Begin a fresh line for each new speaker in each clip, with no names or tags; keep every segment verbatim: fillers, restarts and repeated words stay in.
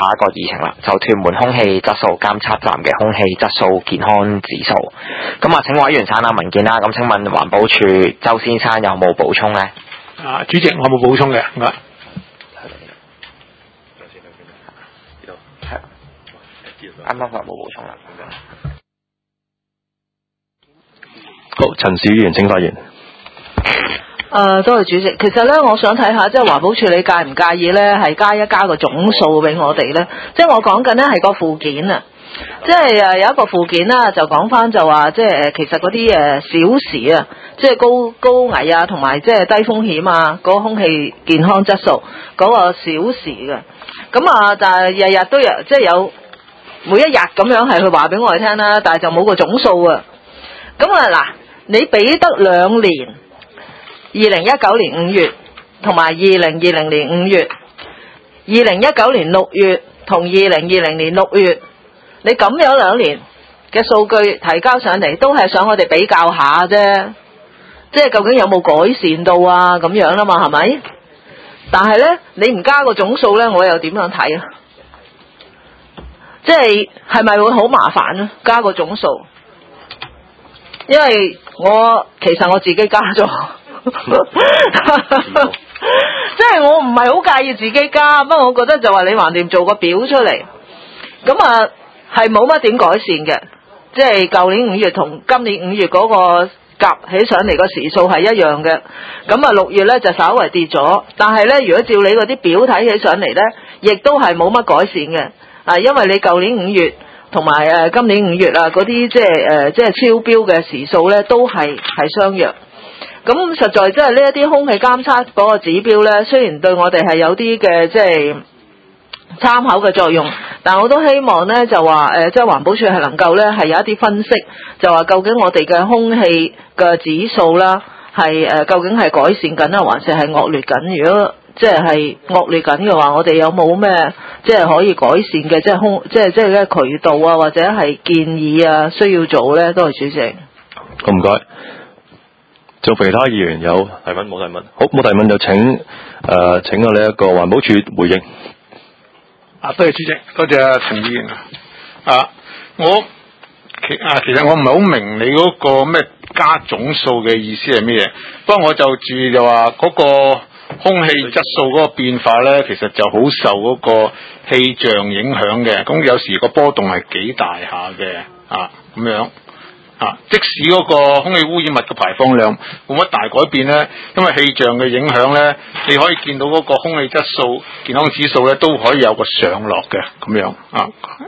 下一個議程啦，就屯門空氣質素監測站嘅空氣質素健康指數。咁啊，請委員省下文件啦。咁請問環保署周先生有冇補充呢？
啊，主席，我冇補充嘅，唔該。
啱啱話冇補充啦。
好，陳氏議員請發言。
誒、呃，多謝主席。其實咧，我想睇下，即係環保署你介唔介意咧，係加一加個總數俾我哋咧？即係我講緊咧係個附件啊，即係誒有一個附件啦，就講翻就話，即係誒其實嗰啲誒小時啊，即係高高危啊，同埋即係低風險啊，嗰、嗰個空氣健康質素嗰、嗰個小時嘅。咁啊，但係日日都有，即係有每一日咁樣係去話俾我哋聽啦，但係就冇個總數啊。咁啊嗱，你俾得兩年。二零一九年五月同埋二零二零年五月，二零一九年六月同二零二零年六月，你咁樣兩年嘅數據提交上嚟，都係想我哋比較下啫，即係究竟有冇改善到啊咁樣啦嘛，係咪？但係呢，你唔加個總數呢，我又點樣睇啊？即係係咪會好麻煩呢？加個總數，因為我其實我自己加咗。即係我唔係好介意自己加，不過我覺得就話你橫掂做個表出嚟，咁啊係冇乜點改善嘅，即係舊年五月同今年五月嗰個夾起上嚟個時數係一樣嘅，咁啊六月呢就稍為跌咗，但係呢，如果照你嗰啲表睇起上嚟呢，亦都係冇乜改善嘅，啊因為你舊年五月同埋誒今年五月啊嗰啲即係誒即係超標嘅時數呢，都係係相若。咁實在即係呢一啲空氣監測嗰個指標呢，雖然對我哋係有啲嘅即係參考嘅作用，但我都希望呢就話誒，即係環保署係能夠呢係有一啲分析，就話究竟我哋嘅空氣嘅指數啦係誒究竟係改善緊啊，還是係惡劣緊？如果即係係惡劣緊嘅話，我哋有冇咩即係可以改善嘅即係空即係即係咧渠道啊，或者係建議啊需要做呢？多謝主席。
好，唔該。仲其他議員有提問冇提問？好，冇提問就請誒、呃、請我呢一個環保署回應。
啊，多謝主席，多謝陳議員啊。我其啊其實我唔係好明你嗰個咩加總數嘅意思係咩嘢？不過我就注意就話嗰個空氣質素嗰個變化咧，其實就好受嗰個氣象影響嘅。咁有時個波動係幾大下嘅啊，咁樣。啊！即使嗰個空氣污染物嘅排放量冇乜大改變咧，因為氣象嘅影響咧，你可以見到嗰個空氣質素健康指數咧都可以有個上落嘅咁樣啊。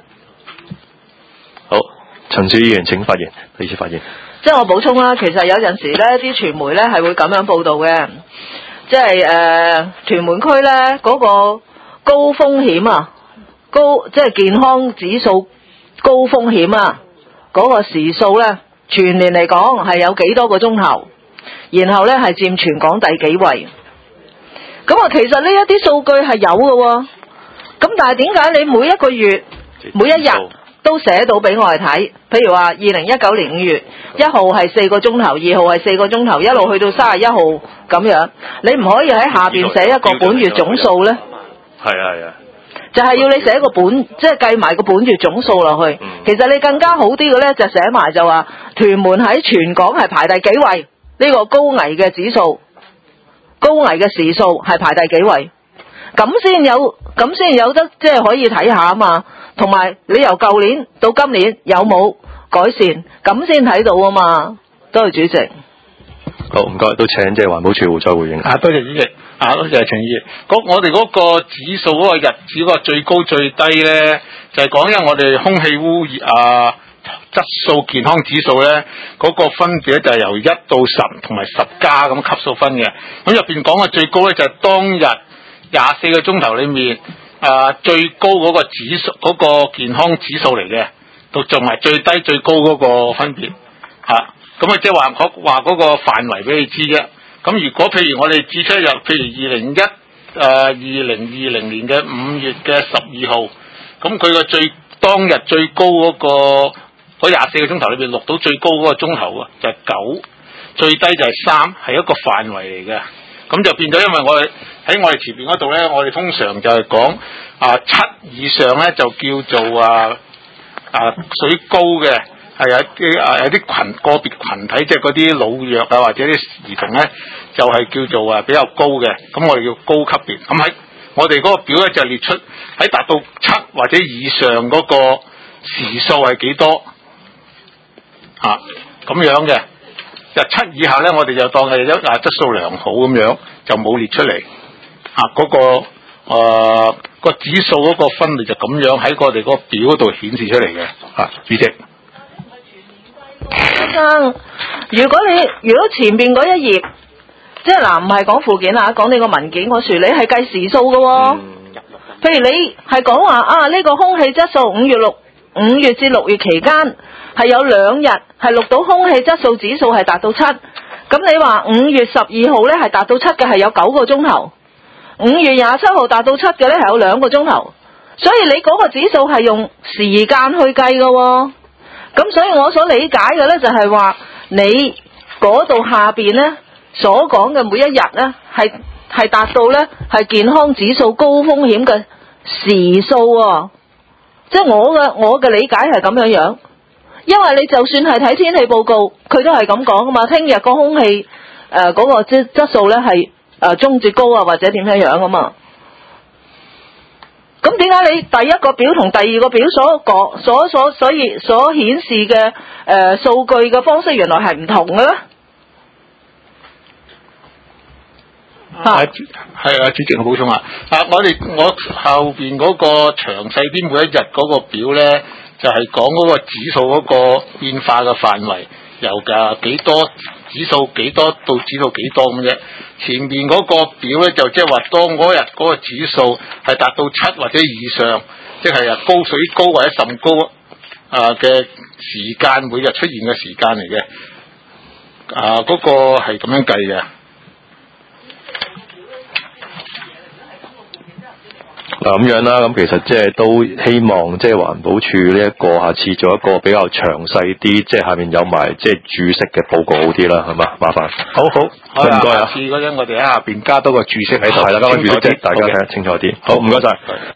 好，陳氏議員請發言，第二次發言。
即係我補充啦，其實有陣時咧，啲傳媒咧係會咁樣報導嘅，即係誒屯門區咧嗰個高風險啊，高即係健康指數高風險啊。嗰個時數呢，全年嚟講係有幾多個鐘頭，然後呢係佔全港第幾位。咁啊，其實呢一啲數據係有嘅喎，咁但係點解你每一個月每一日都寫到俾我哋睇？譬如話二零一九年五月一號係四個鐘頭，二號係四個鐘頭，一路去到三十一號咁樣，你唔可以喺下邊寫一個本月總數呢？
係啊係啊。
就係要你寫個本，即係計埋個本月總數落去。其實你更加好啲嘅呢，就寫埋就話屯門喺全港係排第幾位，呢個高危嘅指數、高危嘅時數係排第幾位，咁先有，咁先有得即係可以睇下啊嘛。同埋你由舊年到今年有冇改善，咁先睇到啊嘛。多謝主席。
好，唔該，都請即係環保署再回應。
啊，多謝主席。啊，多謝陳議員。我哋嗰個指數嗰個日子嗰個最高最低咧，就係、是、講因為我哋空氣污染啊質素健康指數咧，嗰、那個分別咧就係由一到十同埋十加咁級數分嘅。咁入邊講嘅最高咧就係當日廿四個鐘頭裏面啊最高嗰個指數嗰、那個健康指數嚟嘅，到仲係最低最高嗰個分別啊。咁啊即係話話嗰個範圍俾你知啫。咁如果譬如我哋指出一日，譬如二零一誒二零二零年嘅五月嘅十二號，咁佢個最當日最高嗰、那個嗰廿四個鐘頭裏邊錄到最高嗰個鐘頭啊，就係九，最低就係三，係一個範圍嚟嘅。咁就變咗，因為我哋喺我哋前邊嗰度咧，我哋通常就係講啊七以上咧就叫做啊啊屬於高嘅，係有啲啊有啲群個別群體，即係嗰啲老弱啊或者啲兒童咧，就係、是、叫做啊比較高嘅，咁我哋叫高級別。咁喺我哋嗰個表咧就列出喺達到七或者以上嗰個時數係幾多啊咁樣嘅。就七以下咧，我哋就當係一啊質素良好咁樣，就冇列出嚟。啊，嗰、那個誒、呃那個指數嗰個分類就咁樣喺我哋嗰個表嗰度顯示出嚟嘅。啊，主席。
先生，如果你如果前邊嗰一頁，即係嗱，唔係講附件啊，講你個文件嗰處，你係計時數嘅喎、哦。嗯、譬如你係講話啊，呢、這個空氣質素五月六五月至六月期間係有兩日係錄到空氣質素指數係達到七，咁你話五月十二號咧係達到七嘅係有九個鐘頭，五月廿七號達到七嘅咧係有兩個鐘頭，所以你嗰個指數係用時間去計嘅喎。咁所以我所理解嘅咧就係話你嗰度下邊咧所講嘅每一日咧係係達到咧係健康指數高風險嘅時數喎，即係我嘅我嘅理解係咁樣樣。因為你就算係睇天氣報告，佢都係咁講噶嘛。聽日個空氣誒嗰個質質素咧係誒中至高啊，或者點樣樣噶嘛。咁點解你第一個表同第二個表所講所所所以所顯示嘅誒數據嘅方式原來係唔同嘅咧？
啊，係啊，主席我補充啊，啊，我哋我後邊嗰個詳細啲每一日嗰個表咧。就係講嗰個指數嗰個變化嘅範圍，由㗎幾多指數幾多到指數幾多咁啫。前面嗰個表咧就即係話，當嗰日嗰個指數係達到七或者以上，即係啊高水高或者甚高啊嘅時間，每日出現嘅時間嚟嘅。啊，嗰、嗰個係咁樣計嘅。
嗱咁樣啦，咁其實即係都希望即係環保署呢一個下次做一個比較詳細啲，即係下面有埋即係注釋嘅報告好啲啦，係嘛？麻煩。好好，唔該啊。
下次嗰陣我哋喺下邊加多個注釋喺度，
係啦，加個注釋，大家睇得清楚啲。好，唔該晒。